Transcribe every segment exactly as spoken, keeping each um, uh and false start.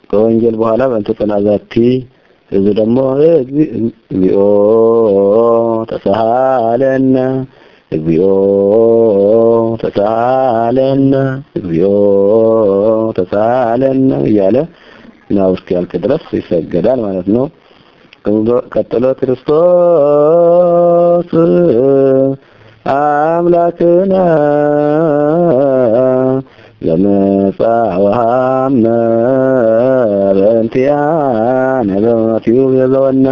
ከወንጌል በኋላ በእንተ ተናዛቲ እዚ ደግሞ እግዚኦ ተሳሃለነ እግዚኦ ተሳሃለነ እግዚኦ ተሳሃለነ እያለ ነው እስኪያልቅ ድረስ ይሰገዳል ማለት ነው። ቀጥሎ ክርስቶስ አምላክነ ለመጻወሃመ በእንቲአነ በሞቲሁ የዘወነ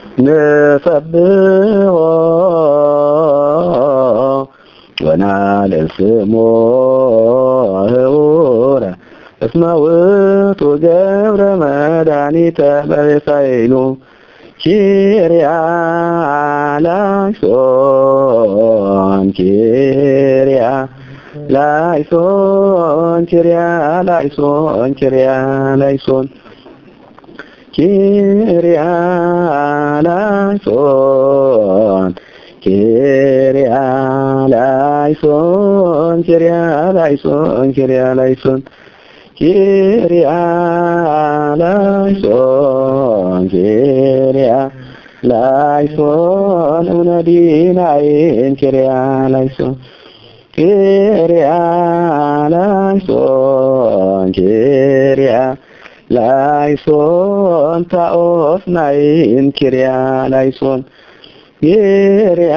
ንሰብሖ ወናልዕል ስሞ ህቡረ እስመ ውእቱ ገብረ መድኃኒተ በቤሳይኑ ኪርያ ላይሶን ኪርያ ላይሶን ኪርያ ላይሶን ኪርያ ላይሶን ኪርያ ላይሶን ኪርያ ላይሶን ኪርያ ላይሶን ኪርያ ላይሶን ኪርያ ላይሶን ኪርያ ላይሶን እምነዲናይን ኪርያ ላይሶን ኪርያ ላይሶን ኪርያ ላይሶን ታኦስናይን ኪርያ ላይሶን ኪርያ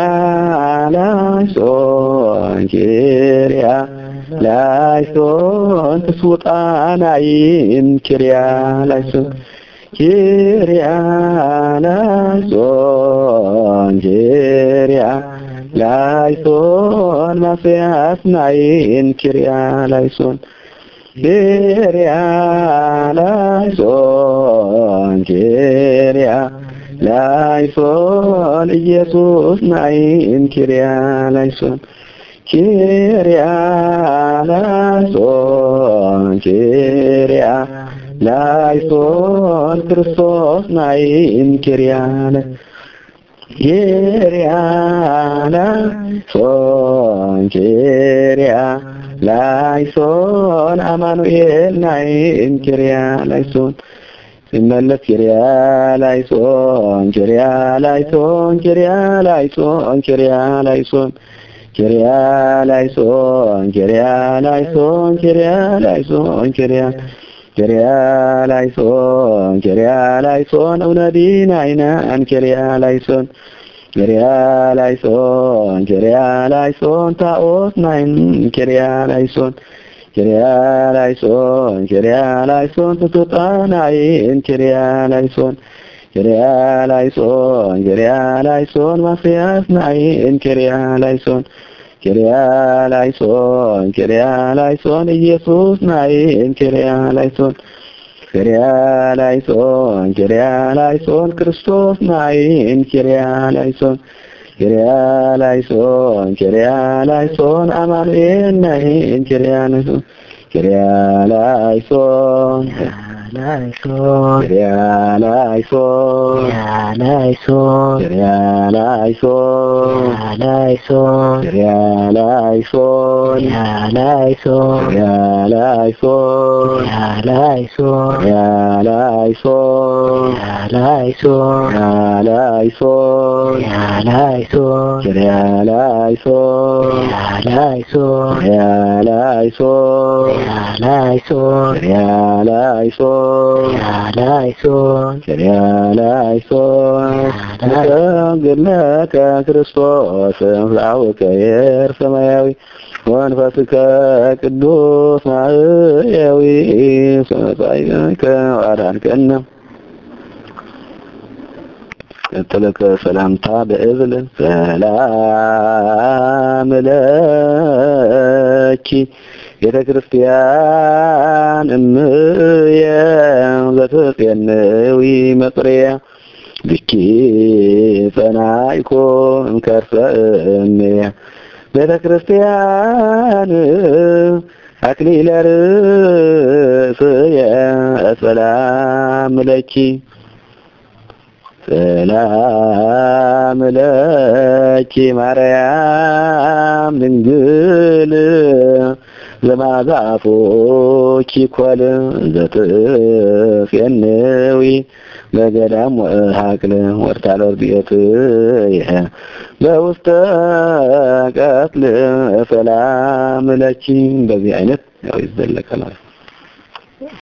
ላይሶን ኪርያ ላይሶን ተሱጣናይን ኪርያ ላይሶን ኪርያ ላይሶን ኪርያ ላይሶን ማስያስናይን ኪርያ ላይሶን ኪርያ ላይሶን ኪርያ ላይሶን ኢየሱስ ናይን ኪርያ ላይሶን ኪርያ ላይሶን ኪርያ ላይሶን ክርስቶስ ናይን ኪርያ ኪርያ ላይሶን ኪርያ ላይሶን አማኑኤል ናይን ኪርያ ላይሶን ሲመለስ ኪርያ ላይሶን ኪርያ ላይሶን ኪርያ ላይሶን ኪርያ ላይሶን ኪርያ ላይሶን ኪርያ ላይሶን ኪርያ ላይሶን ኪርያ ኪርያ ላይሶን ኪርያ ላይሶን እውነዲናይነ አንኪርያ ላይሶን ኪርያ ላይሶን ኪርያ ላይሶን ታኦስናይን ኪርያ ላይሶን ኪርያ ላይሶን ኪርያ ላይሶን ተሱጣናይን ኪርያ ላይሶን ኪርያ ላይሶን ኪርያ ላይሶን ማስያስናይን ኪርያ ላይሶን ኪርያ ላይሶን ኪርያ ላይሶን ኢየሱስ ናይን ኪርያ ላይሶን ኪርያ ላይሶን ኪርያ ላይሶን ክርስቶስ ናይን ኪርያ ላይሶን ኪርያ ላይሶን ኪርያ ላይሶን አማኑኤል ናይን ኪርያ ላይሶን ኪርያ ላይሶን ላይሶን ኪርያ ላይሶን ላይሶን ኪርያ ላይሶን ላይሶን ኪርያ ላይሶን ላይሶን ኪርያ ላይሶን ላይሶን ኪርያ ላይሶን ላይሶን ላይሶን ላይሶን ኪርያ ላይሶን ላይሶን ኪርያ ላይሶን ላይሶን ኪርያ ላይሶን ላይሶን ኪርያ ላይሶን ገነከ ክርስቶስ ፍላውከ የር ሰማያዊ ወንፈስከ ቅዱስ ማህያዊ ሰማይከ አዳንከነ ቀጥለከ ሰላምታ በእብል ሰላም ለኪ ቤተ ክርስቲያን እምየ ዘትጼንዊ መጽረያ ብኪ ጸናይኮ እንከርሰ እምየ ቤተ ክርስቲያን አክሊለ ርእስየ ሰላም ለኪ ሰላም ለኪ ማርያም ድንግል ለማዛፎች ኮል ዘትፌነዊ በገዳም ወሀቅል ወርታለር ቢት ይሄ በውስተ ቀትል ፈላም ለቺ በዚህ አይነት ያው ይዘለቃል።